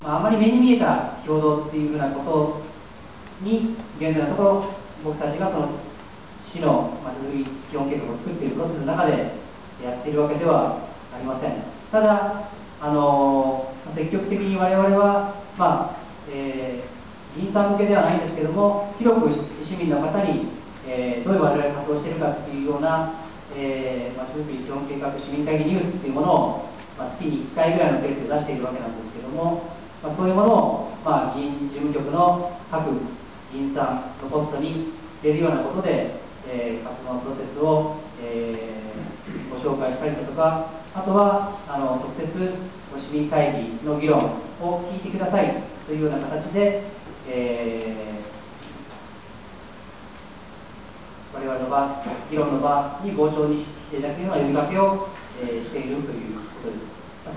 あまり目に見えた共同っていうふうなことに、現在のところ、僕たちがその市のまちづくり基本計画を作っているプロセスの中でやっているわけではありません。ただ、積極的に我々は、議員さん向けではないんですけれども、広く市民の方に、どういう我々が活動しているかっていうような、まちづくり基本計画市民会議ニュースっていうものを、月に1回ぐらいのペースで出しているわけなんですけれども、そういうものを、議員事務局の各議員さんのポストに出るようなことで、活動のプロセスを、ご紹介したりだとか、あとは直接市民会議の議論を聞いてくださいというような形で、我々の場、議論の場に傍聴に来ていただくような呼びかけを、しているということです。